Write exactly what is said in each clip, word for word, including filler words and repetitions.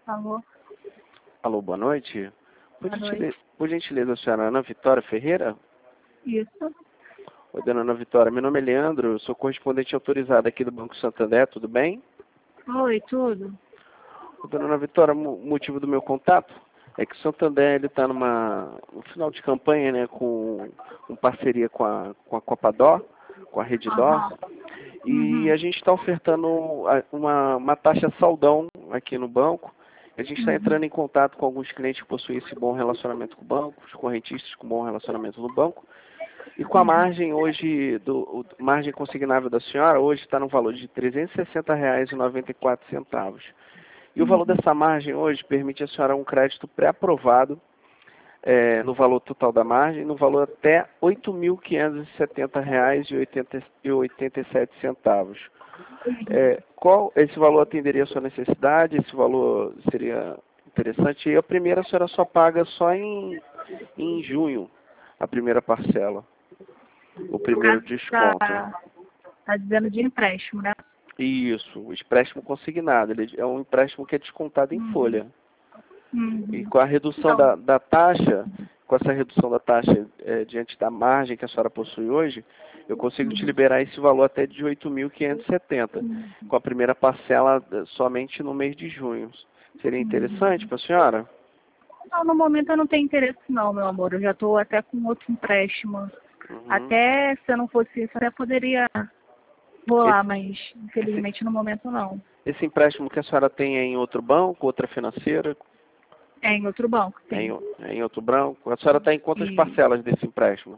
Alô? Alô, boa noite. Por, Boa gentileza, noite. por gentileza, a senhora Ana Vitória Ferreira? Isso. Oi, dona Ana Vitória, meu nome é Leandro, eu sou correspondente autorizado aqui do Banco Santander, tudo bem? Oi, tudo? Ô, dona Ana Vitória, o motivo do meu contato é que o Santander ele está numa no final de campanha, né, com, com parceria com a, com a Copa Dó, com a Rede Dó, Aham. e Uhum. a gente está ofertando a- uma, uma taxa saldão aqui no banco. A gente está Uhum. entrando em contato com alguns clientes que possuem esse bom relacionamento com o banco, os correntistas com bom relacionamento no banco. E com a Uhum. margem hoje, do, o, margem consignável da senhora, hoje está no valor de trezentos e sessenta reais e noventa e quatro centavos. E o valor Uhum. dessa margem hoje permite à senhora um crédito pré-aprovado é, no valor total da margem, no valor até oito mil quinhentos e setenta reais e oitenta e sete centavos. É, qual esse valor atenderia a sua necessidade? Esse valor seria interessante? E a primeira a senhora só paga só em, em junho, a primeira parcela, o No primeiro caso, desconto. tá, tá dizendo de empréstimo, né? Isso, o empréstimo consignado, ele é um empréstimo que é descontado em Uhum. folha. E Uhum. com a redução Então, da, da taxa, com essa redução da taxa é, diante da margem que a senhora possui hoje, eu consigo te uhum. liberar esse valor até de oito mil quinhentos e setenta, com a primeira parcela eh, somente no mês de junho. Seria interessante Uhum. para a senhora? Não, no momento eu não tenho interesse não, meu amor. Eu já estou até com outro empréstimo. Uhum. Até se eu não fosse isso, até poderia rolar, Esse, mas esse, infelizmente no momento não. esse empréstimo que a senhora tem é em outro banco, outra financeira, É em outro banco, é em, sim. é em outro banco? A senhora está em quantas E parcelas desse empréstimo?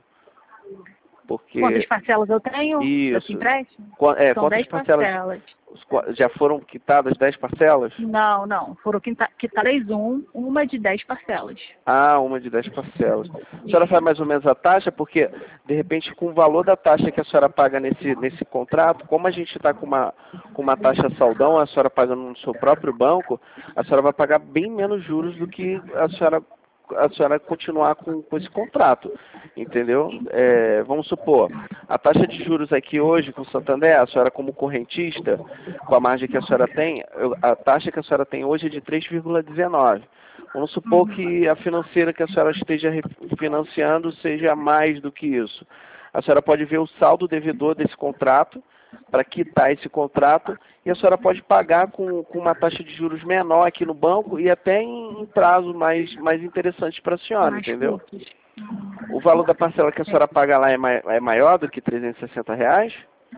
quantas Porque, parcelas eu tenho desse isso, empréstimo? qua- é, São quantas dez parcelas parcelas. os qua- já foram quitadas dez parcelas? Não, não. Foram quita- quitadas um, uma de dez parcelas. Ah, uma de dez parcelas. A senhora sabe E mais ou menos a taxa? Porque, de repente, com o valor da taxa que a senhora paga nesse, nesse contrato, como a gente está com uma, com uma taxa saldão, a senhora paga no seu próprio banco, a senhora vai pagar bem menos juros do que a senhora, a senhora continuar com, com esse contrato. Entendeu? É, vamos supor, a taxa de juros aqui hoje com o Santander, a senhora como correntista, com a margem que a senhora tem, eu- a taxa que a senhora tem hoje é de três vírgula dezenove. Vamos supor que a financeira que a senhora esteja financiando seja mais do que isso. A senhora pode ver o saldo devedor desse contrato, para quitar esse contrato, e a senhora pode pagar com, com uma taxa de juros menor aqui no banco e até em, em prazo mais, mais interessante para a senhora, mais entendeu? curtos. O valor da parcela que a É, senhora paga lá é, mai, é maior do que trezentos e sessenta reais?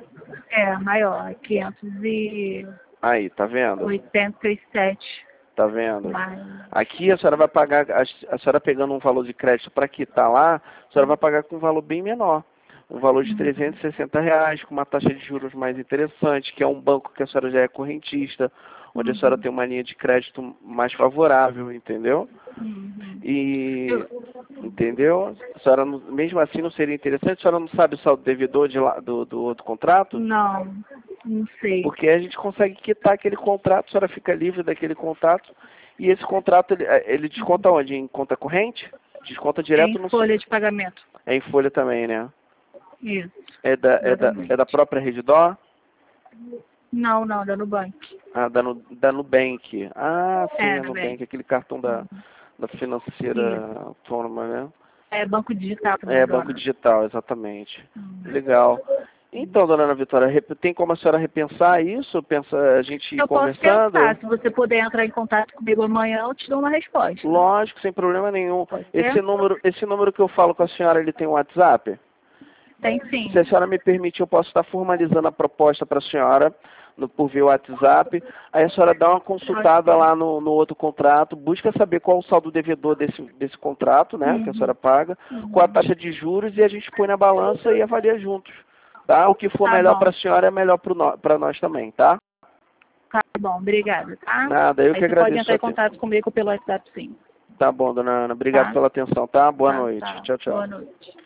é maior, quinhentos e Aí, tá vendo? oitenta e sete. Tá vendo? Mas, Aqui a senhora vai pagar, a, a senhora pegando um valor de crédito para quitar lá, a senhora vai pagar com um valor bem menor. Um valor de hum, trezentos e sessenta reais, com uma taxa de juros mais interessante, que é um banco que a senhora já é correntista, onde a senhora uhum, tem uma linha de crédito mais favorável, entendeu? uhum. E, Eu, entendeu? A senhora, não- mesmo assim, não seria interessante? A senhora não sabe o saldo devedor de lá, do, do outro contrato? não, não sei. Porque a gente consegue quitar aquele contrato, a senhora fica livre daquele contrato, e esse contrato, ele, eh, ele desconta onde? Em conta corrente? Desconta É em direto no... folha de pagamento. É em folha também, né? Isso, É da, é da, é da exatamente. própria Rede Dó? Não, não, da Nubank. Ah, da, Nu- da Nubank. Ah, sim, É, a Nubank. Nubank, aquele cartão da, da financeira Isso. autônoma, né? É banco digital também É, banco agora. digital, exatamente. Hum. Legal. Então, dona Ana Vitória, rep- tem como a senhora repensar isso? Pensa a gente ir Eu posso pensar, conversando? se você puder entrar em contato comigo amanhã, eu te dou uma resposta. Lógico, sem problema nenhum. Pode Esse ser? número, esse número que eu falo com a senhora, ele tem um WhatsApp? Tem Se a sim. senhora me permite, eu posso estar formalizando a proposta para a senhora no, por via WhatsApp. Aí a senhora dá uma Pode consultada ser. lá no, no outro contrato, busca saber qual o saldo devedor desse, desse contrato, né, que a senhora Uhum. paga, qual a Uhum. taxa de juros e a gente põe na balança e avalia juntos. Tá? O que for Tá melhor para bom. a senhora é melhor para nós também, tá? Tá bom, obrigada, tá? Nada, eu Aí que você pode agradeço a entrar sua em contato atenção. comigo pelo WhatsApp sim, Tá bom, dona Ana. Obrigado tá? pela atenção, tá? Boa Tá, noite. tá. Tchau, tchau. Boa noite.